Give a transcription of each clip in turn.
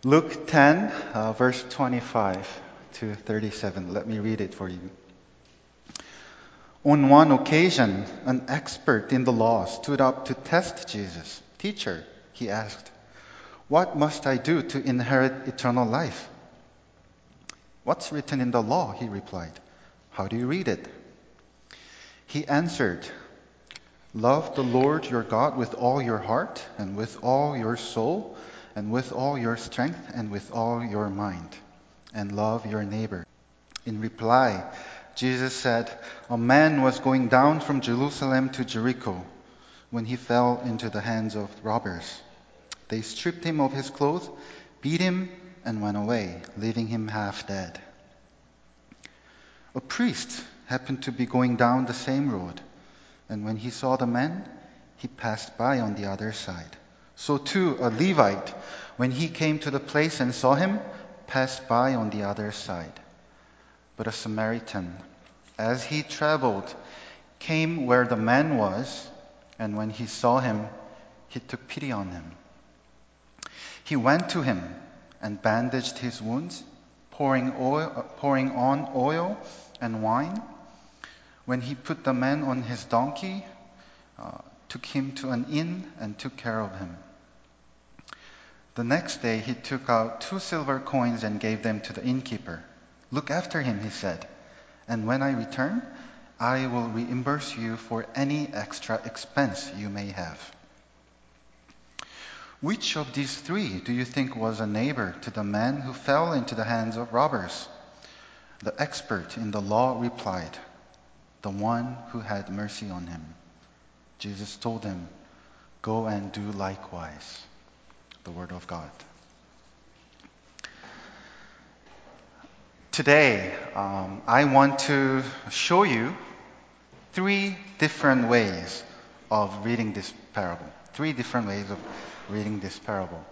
Luke 10, verse 25 to 37. Let me read it for you. On one occasion, an expert in the law stood up to test Jesus. Teacher, he asked, what must I do to inherit eternal life? What's written in the law? He replied. How do you read it? He answered, love the Lord your God with all your heart and with all your soul and with all your strength and with all your mind, and love your neighbor. In reply, Jesus said, a man was going down from Jerusalem to Jericho when he fell into the hands of robbers. They stripped him of his clothes, beat him, and went away, leaving him half dead. A priest happened to be going down the same road, and when he saw the man, he passed by on the other side. So too, a Levite, when he came to the place and saw him, passed by on the other side. But a Samaritan, as he traveled, came where the man was, and when he saw him, he took pity on him. He went to him and bandaged his wounds, pouring on oil and wine. When he put the man on his donkey, took him to an inn and took care of him. The next day he took out 2 silver coins and gave them to the innkeeper. Look after him, he said, and when I return, I will reimburse you for any extra expense you may have. Which of these 3 do you think was a neighbor to the man who fell into the hands of robbers? The expert in the law replied, the one who had mercy on him. Jesus told him, go and do likewise. The word of God. Today, I want to show you 3 different ways of reading this parable. 3 different ways of reading this parable.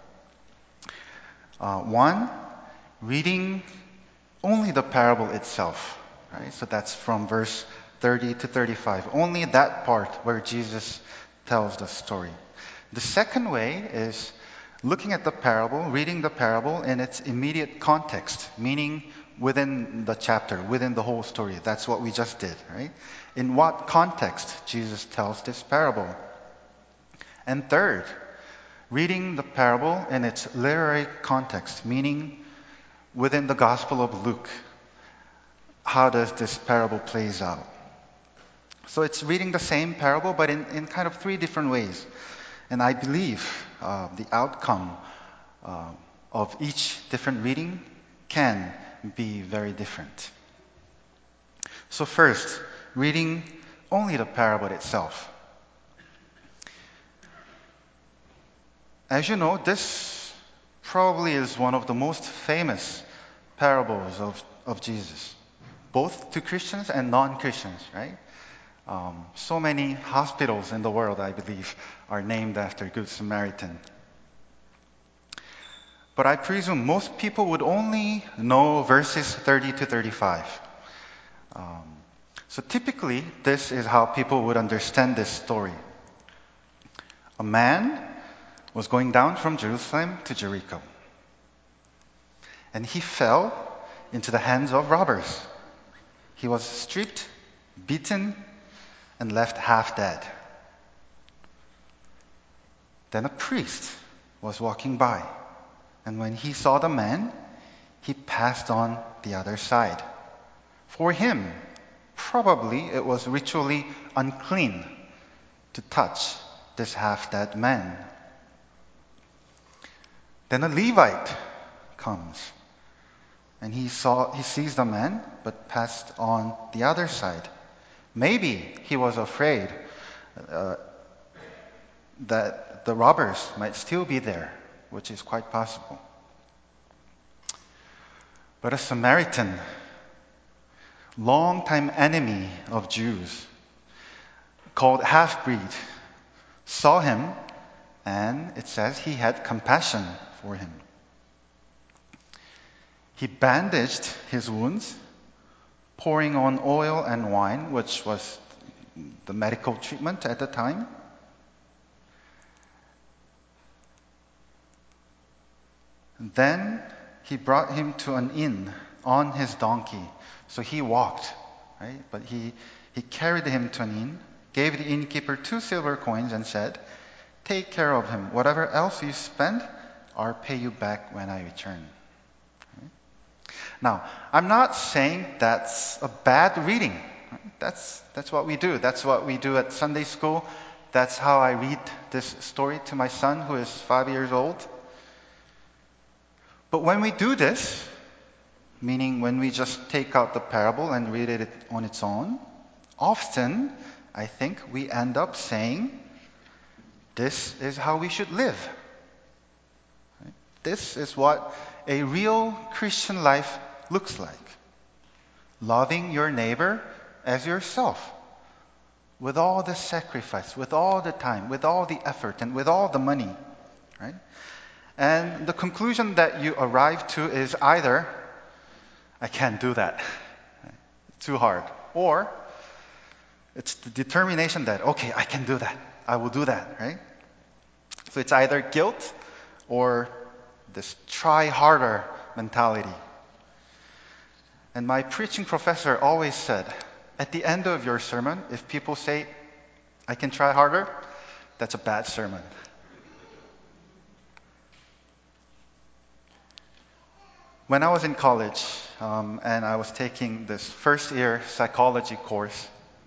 One, reading only the parable itself. Right? So that's from verse 30 to 35. Only that part where Jesus tells the story. The second way is looking at the parable, reading the parable in its immediate context, meaning within the chapter, within the whole story. That's what we just did, right? In what context Jesus tells this parable. And third, reading the parable in its literary context, meaning within the Gospel of Luke. How does this parable plays out? So it's reading the same parable, but in kind of 3 different ways. And I believe the outcome of each different reading can be very different. So first, reading only the parable itself. As you know, this probably is one of the most famous parables of Jesus, both to Christians and non-Christians, right? So many hospitals in the world, I believe, are named after Good Samaritan. But I presume most people would only know verses 30 to 35. So typically, this is how people would understand this story. A man was going down from Jerusalem to Jericho, and he fell into the hands of robbers. He was stripped, beaten, and left half dead. Then a priest was walking by, and when he saw the man, he passed on the other side. For him, probably it was ritually unclean to touch this half-dead man. Then a Levite comes, and he sees the man, but passed on the other side. Maybe he was afraid that the robbers might still be there, which is quite possible. But a Samaritan, longtime enemy of Jews, called half-breed, saw him, and it says he had compassion for him. He bandaged his wounds, pouring on oil and wine, which was the medical treatment at the time. Then he brought him to an inn on his donkey. So he walked, right? But he carried him to an inn, gave the innkeeper 2 silver coins, and said, "Take care of him. Whatever else you spend, I'll pay you back when I return." Now, I'm not saying that's a bad reading. That's what we do. That's what we do at Sunday school. That's how I read this story to my son, who is 5 years old. But when we do this, meaning when we just take out the parable and read it on its own, often I think we end up saying, this is how we should live. This is what a real Christian life looks like. Loving your neighbor as yourself, with all the sacrifice, with all the time, with all the effort, and with all the money, right? And the conclusion that you arrive to is either, I can't do that, it's too hard, or it's the determination that, okay, I can do that, I will do that, right? So it's either guilt or this try harder mentality. And my preaching professor always said, at the end of your sermon, if people say, I can try harder, that's a bad sermon. When I was in college, and I was taking this first-year psychology course,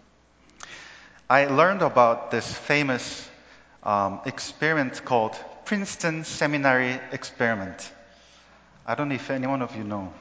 I learned about this famous experiment called Princeton Seminary Experiment. I don't know if any one of you know.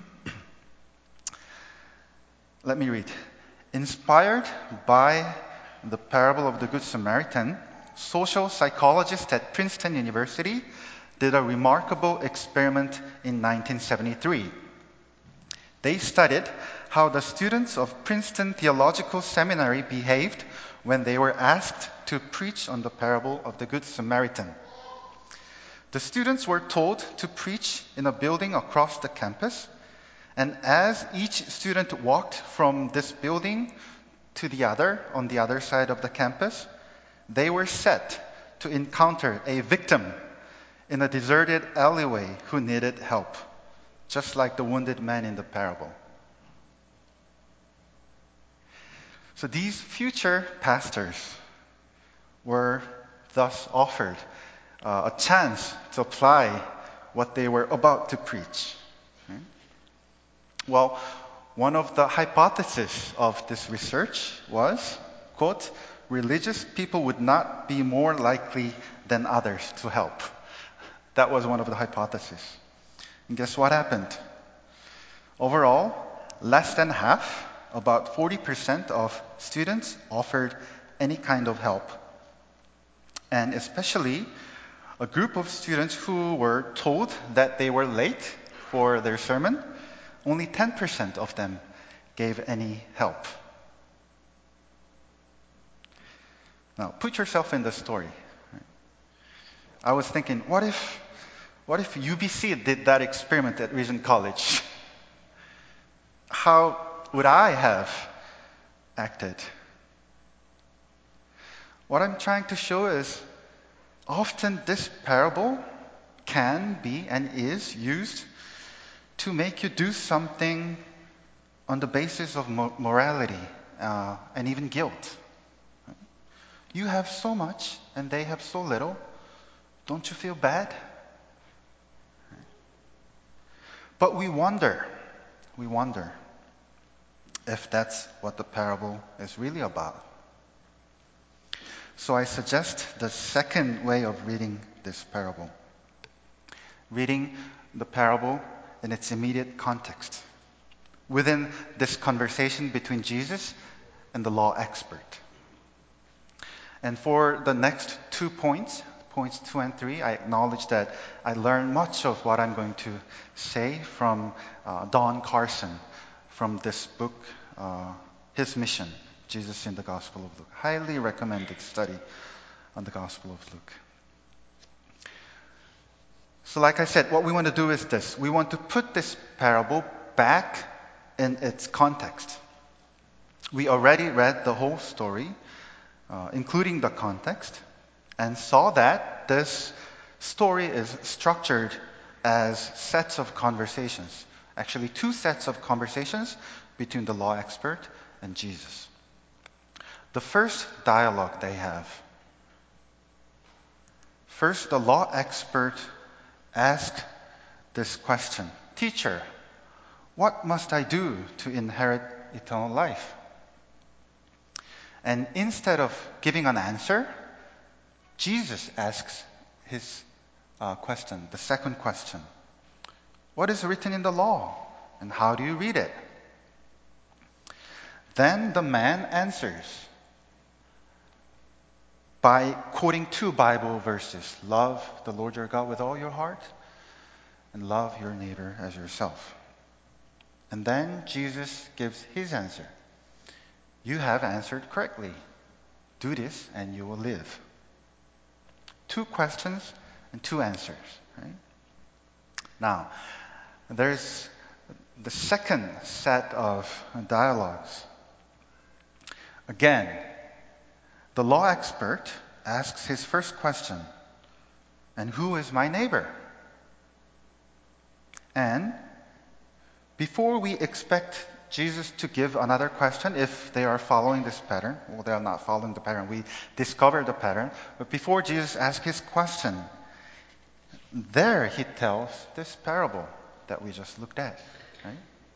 Let me read. Inspired by the parable of the Good Samaritan, social psychologists at Princeton University did a remarkable experiment in 1973. They studied how the students of Princeton Theological Seminary behaved when they were asked to preach on the parable of the Good Samaritan. The students were told to preach in a building across the campus, and as each student walked from this building to the other, on the other side of the campus, they were set to encounter a victim in a deserted alleyway who needed help, just like the wounded man in the parable. So these future pastors were thus offered a chance to apply what they were about to preach. Well, one of the hypotheses of this research was, quote, religious people would not be more likely than others to help. That was one of the hypotheses. And guess what happened? Overall, less than half, about 40% of students offered any kind of help. And especially a group of students who were told that they were late for their sermon, only 10% of them gave any help. Now, put yourself in the story. I was thinking, what if UBC did that experiment at Regent College? How would I have acted? What I'm trying to show is often this parable can be and is used to make you do something on the basis of morality and even guilt. You have so much and they have so little. Don't you feel bad? But we wonder if that's what the parable is really about. So I suggest the second way of reading this parable. Reading the parable in its immediate context, within this conversation between Jesus and the law expert. And for the next 2 points 2 and 3, I acknowledge that I learned much of what I'm going to say from Don Carson, from this book, His Mission, Jesus in the Gospel of Luke. Highly recommended study on the Gospel of Luke. So like I said, what we want to do is this. We want to put this parable back in its context. We already read the whole story, including the context, and saw that this story is structured as sets of conversations. Actually, two sets of conversations between the law expert and Jesus. The first dialogue they have. First, the law expert asked this question, "Teacher, what must I do to inherit eternal life?" And instead of giving an answer, Jesus asks his question, the second question. What is written in the law, and how do you read it? Then the man answers by quoting two Bible verses. Love the Lord your God with all your heart, and love your neighbor as yourself. And then Jesus gives his answer. You have answered correctly. Do this and you will live. Two questions and two answers. Right? Now, there's the second set of dialogues. Again, the law expert asks his first question, and who is my neighbor? And before we expect Jesus to give another question, if they are following this pattern, well, they are not following the pattern, we discover the pattern, but before Jesus asks his question, there he tells this parable that we just looked at, right?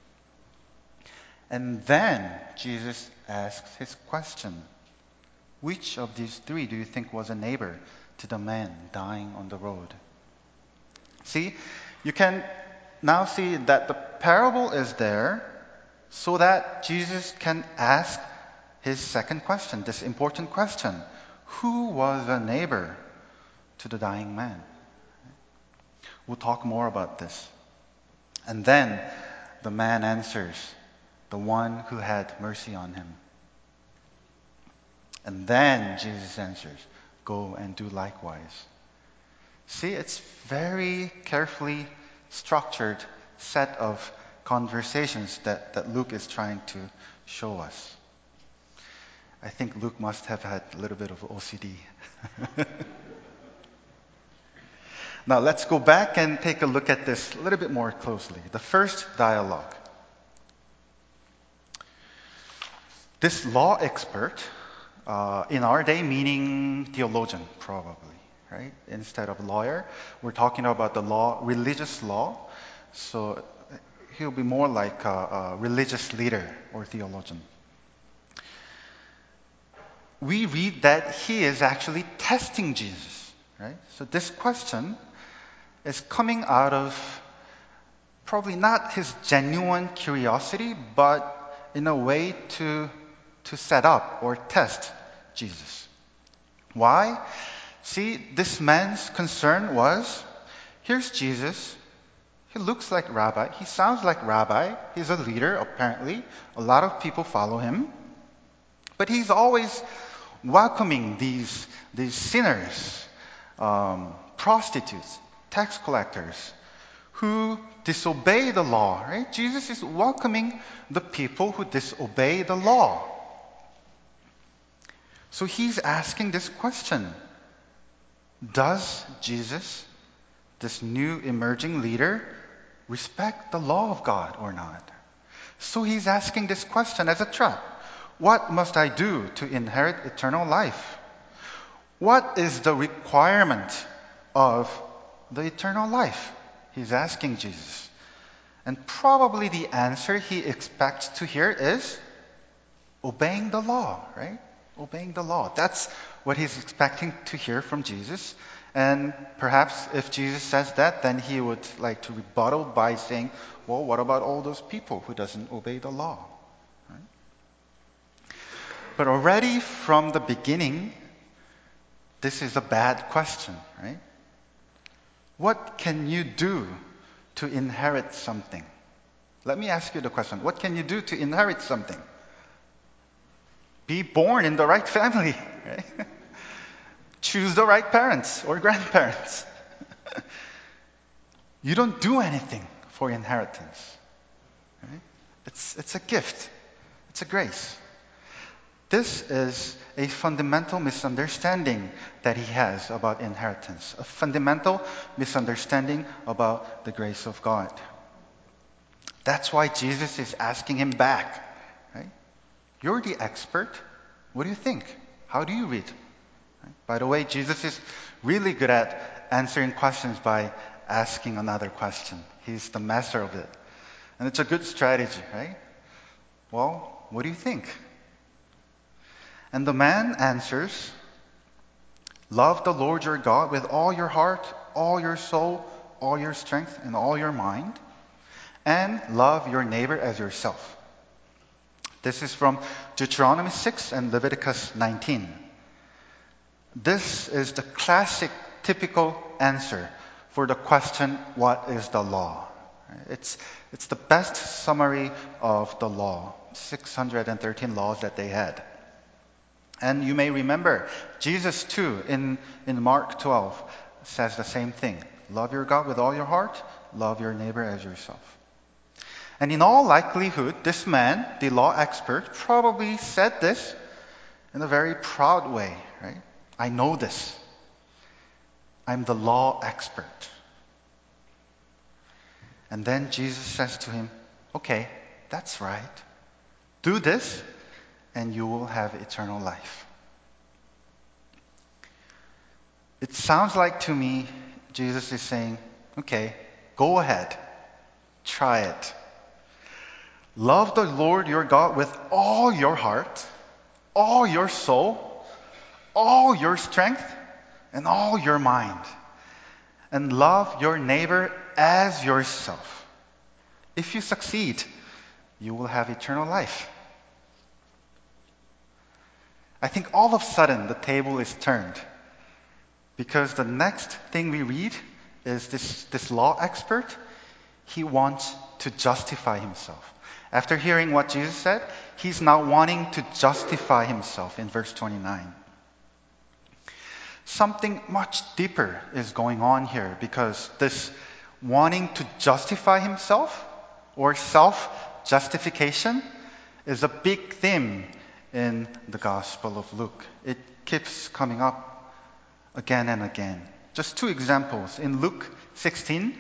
And then Jesus asks his question. Which of these three do you think was a neighbor to the man dying on the road? See, you can now see that the parable is there so that Jesus can ask his second question, this important question. Who was a neighbor to the dying man? We'll talk more about this. And then the man answers, the one who had mercy on him. And then Jesus answers, go and do likewise. See, it's very carefully structured set of conversations that Luke is trying to show us. I think Luke must have had a little bit of OCD. Now let's go back and take a look at this a little bit more closely. The first dialogue. This law expert, in our day, meaning theologian, probably, right? Instead of lawyer, we're talking about the law, religious law. So he'll be more like a religious leader or theologian. We read that he is actually testing Jesus, right? So this question is coming out of probably not his genuine curiosity, but in a way to set up or test Jesus. Why? See, this man's concern was, here's Jesus. He looks like rabbi. He sounds like rabbi. He's a leader, apparently. A lot of people follow him. But he's always welcoming these sinners, prostitutes, tax collectors, who disobey the law, right? Jesus is welcoming the people who disobey the law. So he's asking this question. Does Jesus, this new emerging leader, respect the law of God or not? So he's asking this question as a trap. What must I do to inherit eternal life? What is the requirement of the eternal life? He's asking Jesus. And probably the answer he expects to hear is obeying the law, right? Obeying the law. That's what he's expecting to hear from Jesus. And perhaps if Jesus says that, then he would like to rebuttal by saying, well, what about all those people who doesn't obey the law? Right? But already from the beginning, this is a bad question, right? What can you do to inherit something? Let me ask you the question. What can you do to inherit something? Be born in the right family, right? Choose the right parents or grandparents. You don't do anything for inheritance. Right? It's a gift. It's a grace. This is a fundamental misunderstanding that he has about inheritance, a fundamental misunderstanding about the grace of God. That's why Jesus is asking him back, right? You're the expert. What do you think? How do you read? Right? By the way, Jesus is really good at answering questions by asking another question. He's the master of it. And it's a good strategy, right? Well, what do you think? And the man answers, love the Lord your God with all your heart, all your soul, all your strength, and all your mind, and love your neighbor as yourself. This is from Deuteronomy 6 and Leviticus 19. This is the classic, typical answer for the question, what is the law? It's the best summary of the law, 613 laws that they had. And you may remember, Jesus too, in Mark 12, says the same thing. Love your God with all your heart, love your neighbor as yourself. And in all likelihood, this man, the law expert, probably said this in a very proud way, right? I know this. I'm the law expert. And then Jesus says to him, okay, that's right. Do this, and you will have eternal life. It sounds like to me, Jesus is saying, okay, go ahead. Try it. Love the Lord your God with all your heart, all your soul, all your strength, and all your mind. And love your neighbor as yourself. If you succeed, you will have eternal life. I think all of a sudden the table is turned. Because the next thing we read is this law expert, he wants to justify himself. After hearing what Jesus said, he's now wanting to justify himself in verse 29. Something much deeper is going on here because this wanting to justify himself or self-justification is a big theme in the Gospel of Luke. It keeps coming up again and again. Just two examples. In Luke 16,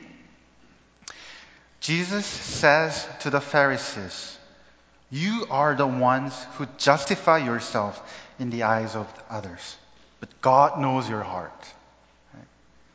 Jesus says to the Pharisees, you are the ones who justify yourself in the eyes of others, but God knows your heart. Right?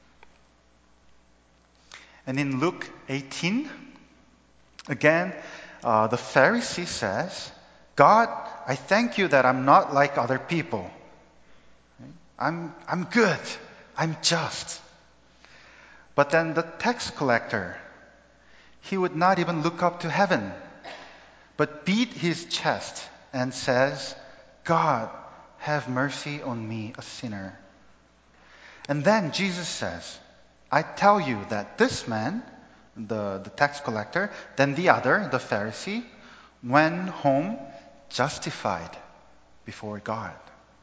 And in Luke 18, again, the Pharisee says, God, I thank you that I'm not like other people. I'm good. I'm just. But then the tax collector, he would not even look up to heaven, but beat his chest and says, God, have mercy on me, a sinner. And then Jesus says, I tell you that this man, the tax collector, then the other, the Pharisee, went home justified before God.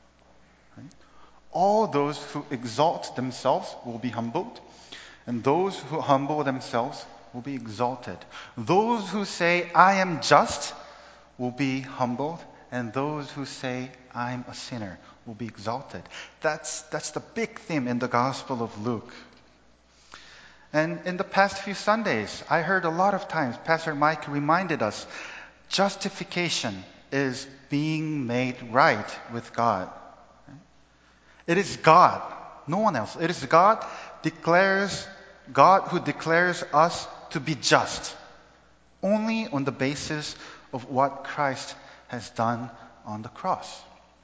All those who exalt themselves will be humbled, and those who humble themselves will be exalted. Those who say, I am just, will be humbled, and those who say, I'm a sinner, will be exalted. That's the big theme in the Gospel of Luke. And in the past few Sundays, I heard a lot of times, Pastor Mike reminded us, justification is being made right with God. It is God, no one else. It is God who declares us to be just, only on the basis of what Christ has done on the cross.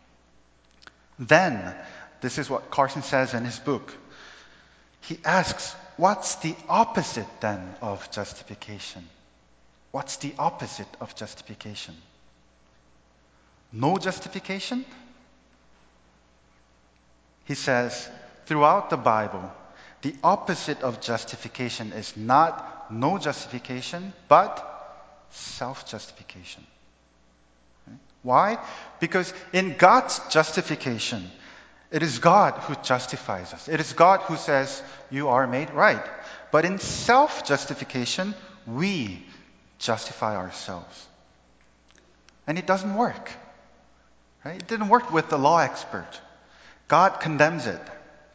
Then, this is what Carson says in his book. He asks, what's the opposite then of justification? What's the opposite of justification? No justification? He says, throughout the Bible, the opposite of justification is not no justification, but self-justification. Why? Because in God's justification, it is God who justifies us. It is God who says, you are made right. But in self-justification, we justify ourselves. And it doesn't work. Right? It didn't work with the law expert. God condemns it.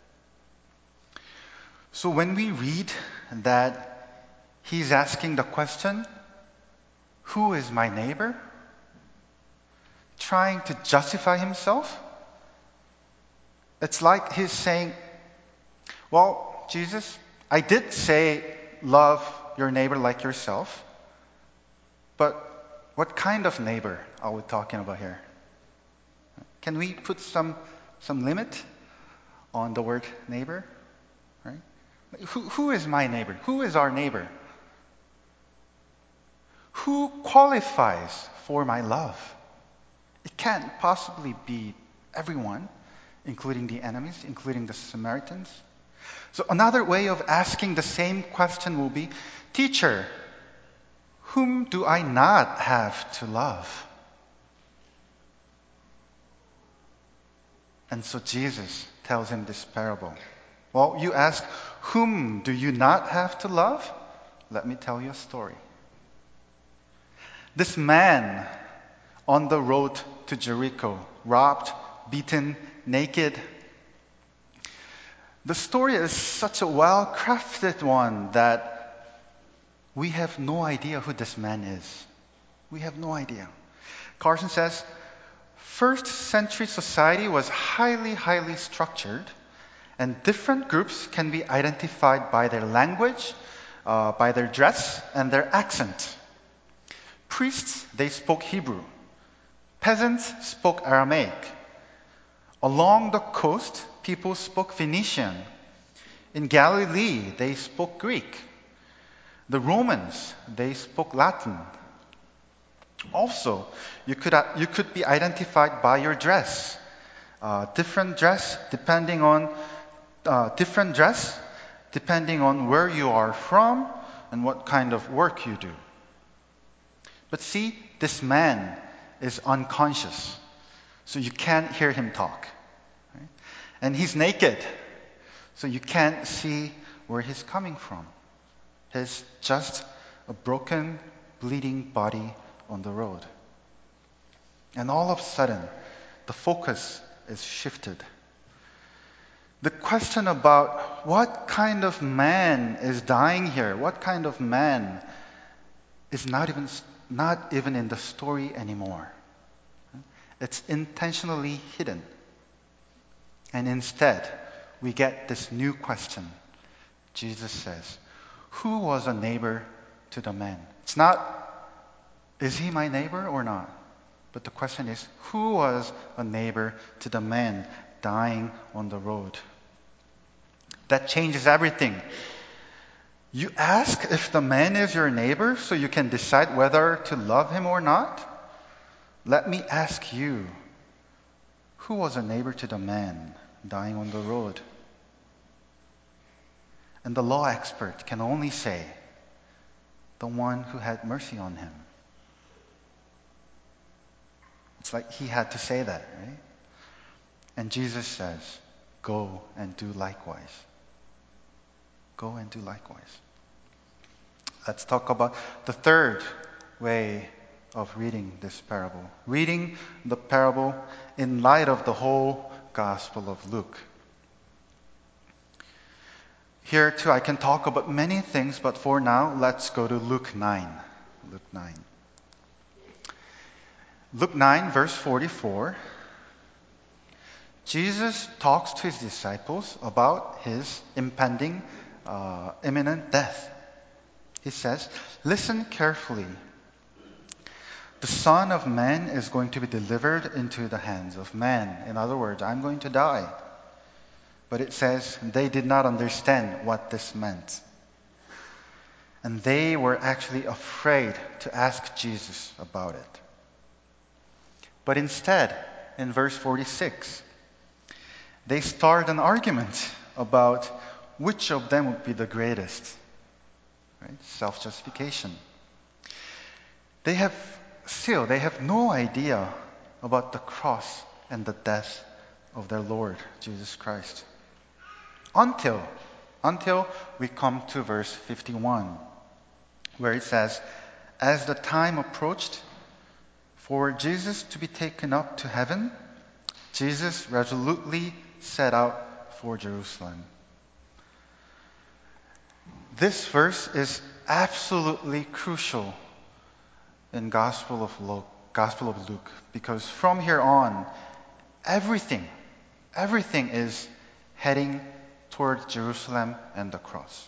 So when we read that he's asking the question, who is my neighbor? Trying to justify himself, it's like he's saying, well, Jesus, I did say love your neighbor like yourself, but what kind of neighbor are we talking about here? Can we put some limit on the word neighbor? Right? Who is my neighbor? Who is our neighbor? Who qualifies for my love? It can't possibly be everyone, including the enemies, including the Samaritans. So another way of asking the same question will be, Teacher, whom do I not have to love? And so Jesus tells him this parable. Well, you ask, whom do you not have to love? Let me tell you a story. This man on the road to Jericho, robbed, beaten, naked. The story is such a well-crafted one that we have no idea who this man is. We have no idea. Carson says, first century society was highly structured, and different groups can be identified by their language, by their dress, and their accent. Priests, they spoke Hebrew. Peasants spoke Aramaic. Along the coast, people spoke Phoenician. In Galilee, they spoke Greek. The Romans, they spoke Latin. Also, you could be identified by your dress. Different dress depending on where you are from and what kind of work you do. But see, this man is unconscious, so you can't hear him talk. Right? And he's naked, so you can't see where he's coming from. He's just a broken, bleeding body on the road. And all of a sudden, the focus is shifted. The question about what kind of man is dying here, what kind of man is not even in the story anymore. It's intentionally hidden. And instead, we get this new question. Jesus says, who was a neighbor to the man? It's not, is he my neighbor or not? But the question is, who was a neighbor to the man dying on the road? That changes everything. You ask if the man is your neighbor so you can decide whether to love him or not? Let me ask you, who was a neighbor to the man dying on the road? And the law expert can only say, the one who had mercy on him. It's like he had to say that, right? And Jesus says, go and do likewise. Go and do likewise. Let's talk about the third way of reading this parable. Reading the parable in light of the whole Gospel of Luke. Here too, I can talk about many things, but for now, let's go to Luke 9. Luke 9. Luke 9, verse 44. Jesus talks to his disciples about his impending, imminent death. He says, listen carefully. The Son of Man is going to be delivered into the hands of man. In other words, I'm going to die. But it says they did not understand what this meant. And they were actually afraid to ask Jesus about it. But instead, in verse 46, they start an argument about which of them would be the greatest. Right? Self-justification. They have no idea about the cross and the death of their Lord Jesus Christ. Until we come to verse 51, where it says, as the time approached, For Jesus to be taken up to heaven, Jesus resolutely set out for Jerusalem. This verse is absolutely crucial in Gospel of Luke, because from here on, everything is heading toward Jerusalem and the cross.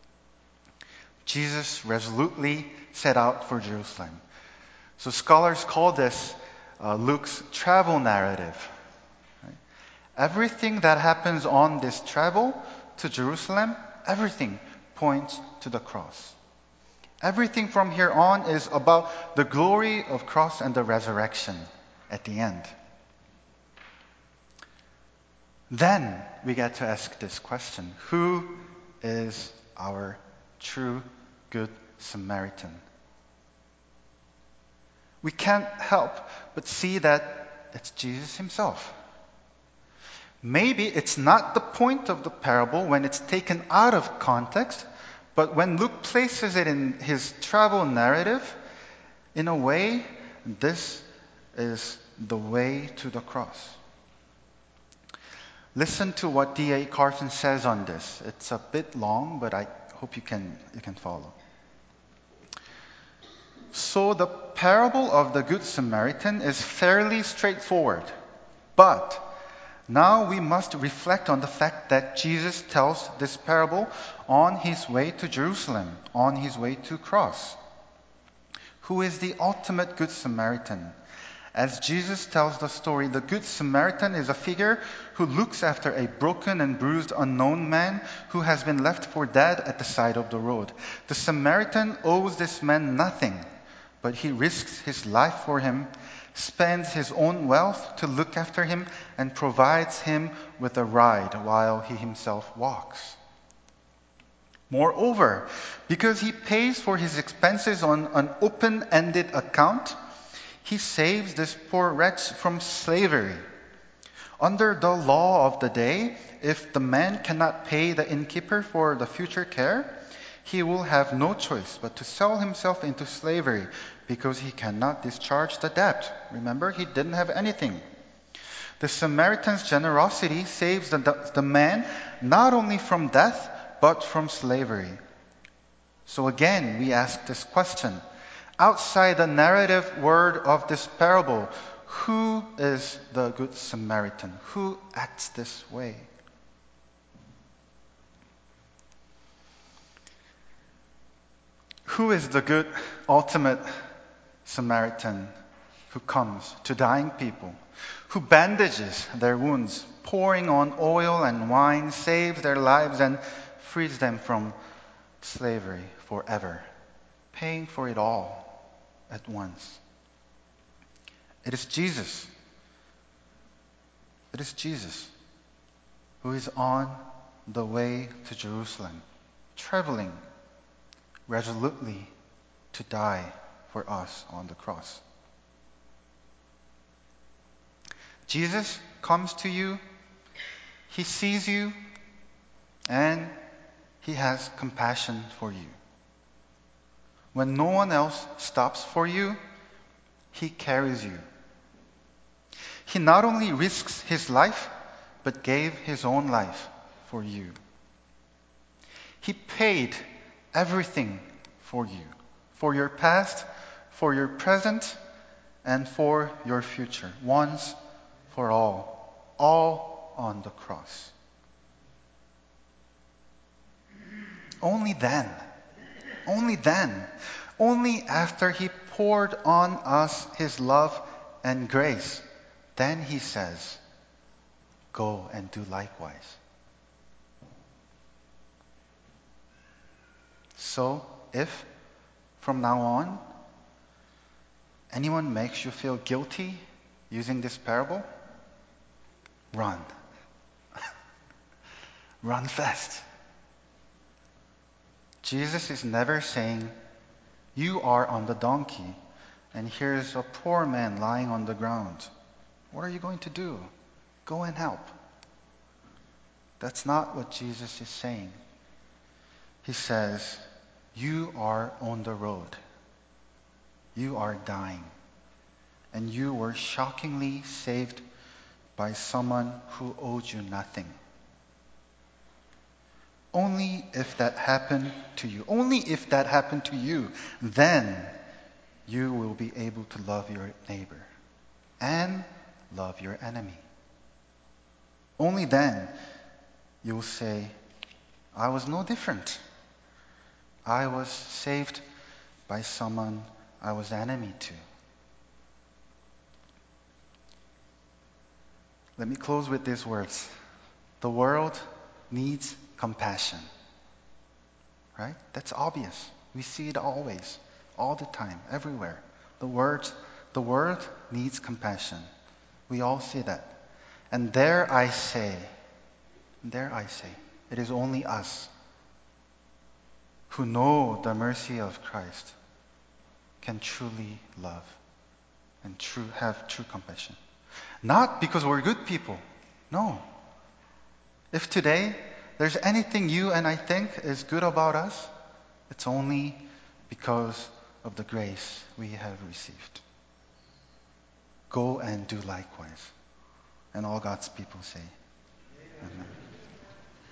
Jesus resolutely set out for Jerusalem. So scholars call this Luke's travel narrative. Right? Everything that happens on this travel to Jerusalem, everything points to the cross. Everything from here on is about the glory of cross and the resurrection at the end. Then we get to ask this question: who is our true Good Samaritan? We can't help but see that it's Jesus himself. Maybe it's not the point of the parable when it's taken out of context, but when Luke places it in his travel narrative, in a way, this is the way to the cross. Listen to what D.A. Carson says on this. It's a bit long, but I hope you can follow. So the parable of the Good Samaritan is fairly straightforward, but now we must reflect on the fact that Jesus tells this parable on his way to Jerusalem, on his way to cross. Who is the ultimate Good Samaritan? As Jesus tells the story, the Good Samaritan is a figure who looks after a broken and bruised unknown man who has been left for dead at the side of the road. The Samaritan owes this man nothing, but he risks his life for him, spends his own wealth to look after him, and provides him with a ride while he himself walks. Moreover, because he pays for his expenses on an open-ended account, he saves this poor wretch from slavery. Under the law of the day, if the man cannot pay the innkeeper for the future care, he will have no choice but to sell himself into slavery because he cannot discharge the debt. Remember, he didn't have anything. The Samaritan's generosity saves the man not only from death, but from slavery. So again, we ask this question. Outside the narrative word of this parable, who is the Good Samaritan? Who acts this way? Who is the good ultimate Samaritan who comes to dying people, who bandages their wounds, pouring on oil and wine, saves their lives and frees them from slavery forever, paying for it all at once? It is Jesus. It is Jesus who is on the way to Jerusalem, traveling resolutely to die for us on the cross. Jesus comes to you, he sees you, and he has compassion for you. When no one else stops for you, he carries you. He not only risks his life, but gave his own life for you. He paid everything for you, for your past, for your present, and for your future, once for all on the cross. Only then, only after he poured on us his love and grace, then he says, go and do likewise. So, if from now on anyone makes you feel guilty using this parable, run. Run fast. Jesus is never saying, you are on the donkey, and here's a poor man lying on the ground. What are you going to do? Go and help. That's not what Jesus is saying. He says, you are on the road. You are dying. and you were shockingly saved by someone who owed you nothing. Only if that happened to you, then you will be able to love your neighbor and love your enemy. Only then you'll say, I was no different. I was saved by someone I was enemy to. Let me close with these words. The world needs compassion. Right? That's obvious. We see it always, all the time, everywhere. The world needs compassion. We all see that. And there I say, it is only us who know the mercy of Christ can truly love and have true compassion. Not because we're good people. No. If today there's anything you and I think is good about us, it's only because of the grace we have received. Go and do likewise. And all God's people say,